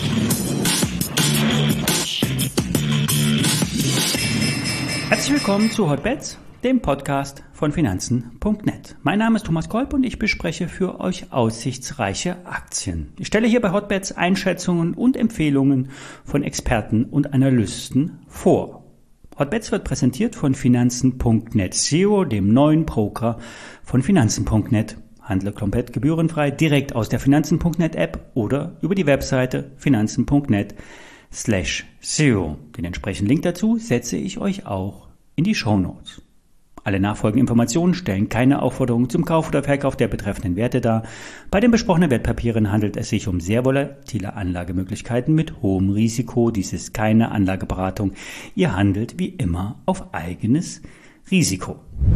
Herzlich willkommen zu Hotbets, dem Podcast von Finanzen.net. Mein Name ist Thomas Kolb und ich bespreche für euch aussichtsreiche Aktien. Ich stelle hier bei Hotbets Einschätzungen und Empfehlungen von Experten und Analysten vor. Hotbets wird präsentiert von Finanzen.net Zero, dem neuen Broker von Finanzen.net. Handle komplett gebührenfrei direkt aus der Finanzen.net App oder über die Webseite finanzen.net/zero. Den entsprechenden Link dazu setze ich euch auch in die Shownotes. Alle nachfolgenden Informationen stellen keine Aufforderung zum Kauf oder Verkauf der betreffenden Werte dar. Bei den besprochenen Wertpapieren handelt es sich um sehr volatile Anlagemöglichkeiten mit hohem Risiko. Dies ist keine Anlageberatung. Ihr handelt wie immer auf eigenes Risiko.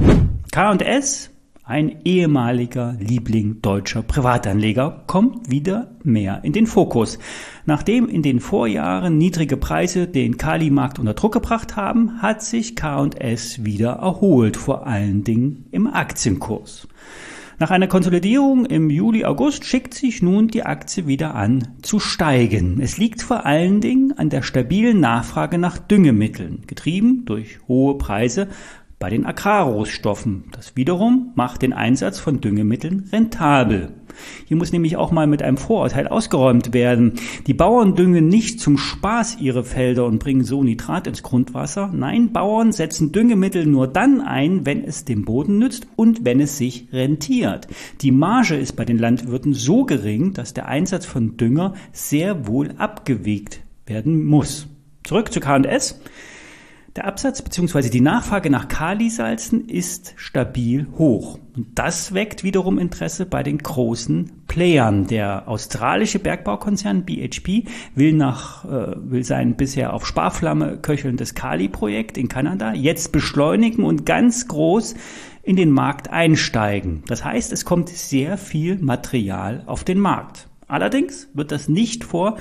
K&S, ein ehemaliger Liebling deutscher Privatanleger, kommt wieder mehr in den Fokus. Nachdem in den Vorjahren niedrige Preise den Kalimarkt unter Druck gebracht haben, hat sich K&S wieder erholt, vor allen Dingen im Aktienkurs. Nach einer Konsolidierung im Juli, August schickt sich nun die Aktie wieder an zu steigen. Es liegt vor allen Dingen an der stabilen Nachfrage nach Düngemitteln, getrieben durch hohe Preise bei den Agrarrohstoffen. Das wiederum macht den Einsatz von Düngemitteln rentabel. Hier muss nämlich auch mal mit einem Vorurteil ausgeräumt werden. Die Bauern düngen nicht zum Spaß ihre Felder und bringen so Nitrat ins Grundwasser. Nein, Bauern setzen Düngemittel nur dann ein, wenn es dem Boden nützt und wenn es sich rentiert. Die Marge ist bei den Landwirten so gering, dass der Einsatz von Dünger sehr wohl abgewegt werden muss. Zurück zu K&S. Der Absatz bzw. die Nachfrage nach Kalisalzen ist stabil hoch. Und das weckt wiederum Interesse bei den großen Playern. Der australische Bergbaukonzern BHP will sein bisher auf Sparflamme köchelndes Kali-Projekt in Kanada jetzt beschleunigen und ganz groß in den Markt einsteigen. Das heißt, es kommt sehr viel Material auf den Markt. Allerdings wird das nicht vor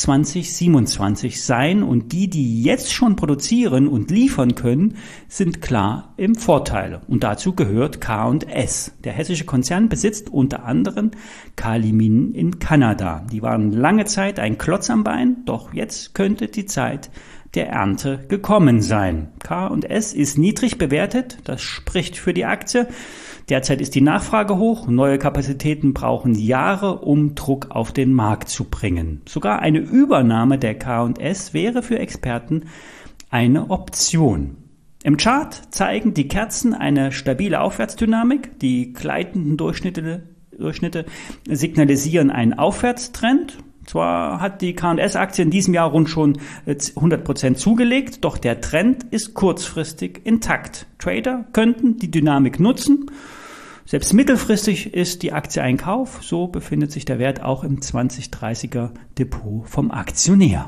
2027 sein und die jetzt schon produzieren und liefern können, sind klar im Vorteil. Und dazu gehört K&S. Der hessische Konzern besitzt unter anderem Kaliminen in Kanada. Die waren lange Zeit ein Klotz am Bein, doch jetzt könnte die Zeit der Ernte gekommen sein. K&S ist niedrig bewertet, das spricht für die Aktie. Derzeit ist die Nachfrage hoch, neue Kapazitäten brauchen Jahre, um Druck auf den Markt zu bringen. Sogar eine Übernahme der K&S wäre für Experten eine Option. Im Chart zeigen die Kerzen eine stabile Aufwärtsdynamik, die gleitenden Durchschnitte signalisieren einen Aufwärtstrend. Zwar hat die K&S-Aktie in diesem Jahr rund schon 100% zugelegt, doch der Trend ist kurzfristig intakt. Trader könnten die Dynamik nutzen. Selbst mittelfristig ist die Aktie ein Kauf, so befindet sich der Wert auch im 2030er Depot vom Aktionär.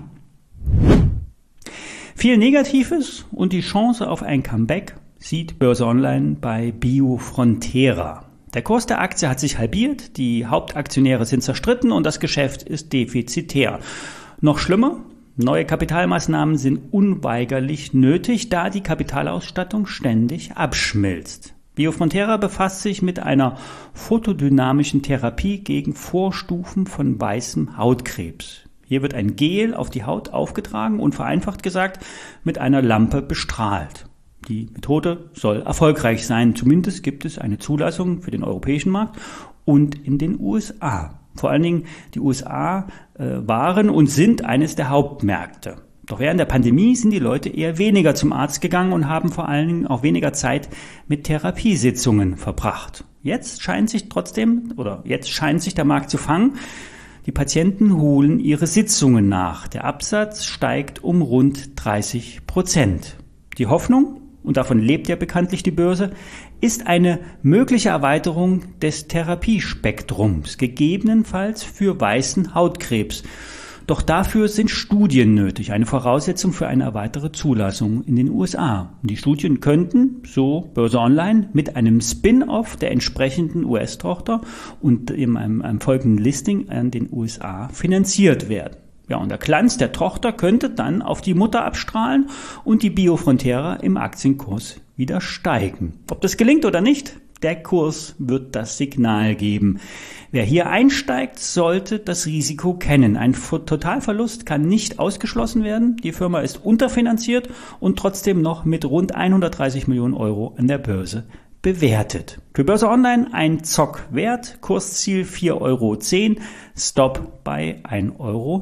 Viel Negatives und die Chance auf ein Comeback sieht Börse Online bei Biofrontera. Der Kurs der Aktie hat sich halbiert, die Hauptaktionäre sind zerstritten und das Geschäft ist defizitär. Noch schlimmer, neue Kapitalmaßnahmen sind unweigerlich nötig, da die Kapitalausstattung ständig abschmilzt. Biofrontera befasst sich mit einer photodynamischen Therapie gegen Vorstufen von weißem Hautkrebs. Hier wird ein Gel auf die Haut aufgetragen und vereinfacht gesagt mit einer Lampe bestrahlt. Die Methode soll erfolgreich sein. Zumindest gibt es eine Zulassung für den europäischen Markt und in den USA. Vor allen Dingen die USA waren und sind eines der Hauptmärkte. Doch während der Pandemie sind die Leute eher weniger zum Arzt gegangen und haben vor allen Dingen auch weniger Zeit mit Therapiesitzungen verbracht. Jetzt scheint sich der Markt zu fangen. Die Patienten holen ihre Sitzungen nach. Der Absatz steigt um rund 30%. Die Hoffnung, und davon lebt ja bekanntlich die Börse, ist eine mögliche Erweiterung des Therapiespektrums, gegebenenfalls für weißen Hautkrebs. Doch dafür sind Studien nötig, eine Voraussetzung für eine weitere Zulassung in den USA. Die Studien könnten, so Börse Online, mit einem Spin-off der entsprechenden US-Tochter und einem folgenden Listing an den USA finanziert werden. Ja, und der Glanz der Tochter könnte dann auf die Mutter abstrahlen und die Biofrontera im Aktienkurs wieder steigen. Ob das gelingt oder nicht, Der Kurs wird das Signal geben. Wer hier einsteigt, sollte das Risiko kennen. Ein Totalverlust kann nicht ausgeschlossen werden. Die Firma ist unterfinanziert und trotzdem noch mit rund 130 Millionen Euro an der Börse bewertet. Für Börse Online ein Zock wert, Kursziel 4,10 Euro, Stop bei 1,90 Euro.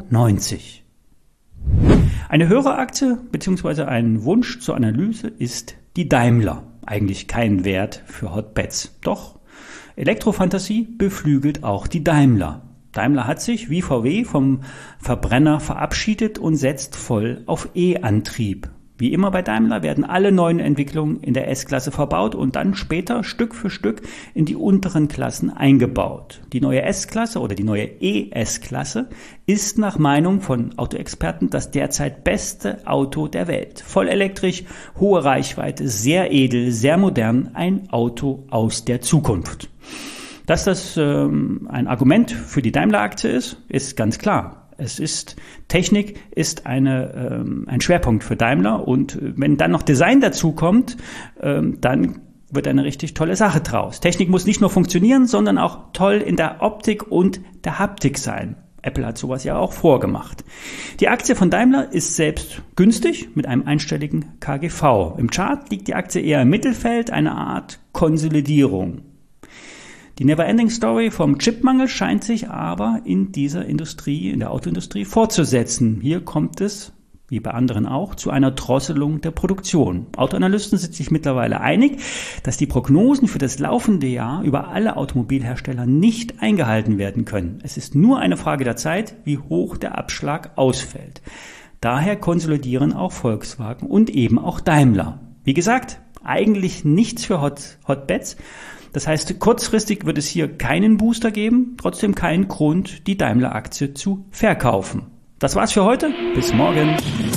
Eine höhere Aktie bzw. ein Wunsch zur Analyse ist die Daimler. Eigentlich kein Wert für Hotbets. Doch Elektrofantasie beflügelt auch die Daimler. Daimler hat sich wie VW vom Verbrenner verabschiedet und setzt voll auf E-Antrieb. Wie immer bei Daimler werden alle neuen Entwicklungen in der S-Klasse verbaut und dann später Stück für Stück in die unteren Klassen eingebaut. Die neue S-Klasse oder die neue ES-Klasse ist nach Meinung von Autoexperten das derzeit beste Auto der Welt. Voll elektrisch, hohe Reichweite, sehr edel, sehr modern, ein Auto aus der Zukunft. Dass das ein Argument für die Daimler-Aktie ist ganz klar. Technik ist ein Schwerpunkt für Daimler und wenn dann noch Design dazu kommt, dann wird eine richtig tolle Sache draus. Technik muss nicht nur funktionieren, sondern auch toll in der Optik und der Haptik sein. Apple hat sowas ja auch vorgemacht. Die Aktie von Daimler ist selbst günstig mit einem einstelligen KGV. Im Chart liegt die Aktie eher im Mittelfeld, eine Art Konsolidierung. Die Neverending Story vom Chipmangel scheint sich aber in dieser Industrie, in der Autoindustrie fortzusetzen. Hier kommt es, wie bei anderen auch, zu einer Drosselung der Produktion. Autoanalysten sind sich mittlerweile einig, dass die Prognosen für das laufende Jahr über alle Automobilhersteller nicht eingehalten werden können. Es ist nur eine Frage der Zeit, wie hoch der Abschlag ausfällt. Daher konsolidieren auch Volkswagen und eben auch Daimler. Wie gesagt, eigentlich nichts für Hotbets. Das heißt, kurzfristig wird es hier keinen Booster geben, trotzdem keinen Grund, die Daimler-Aktie zu verkaufen. Das war's für heute. Bis morgen.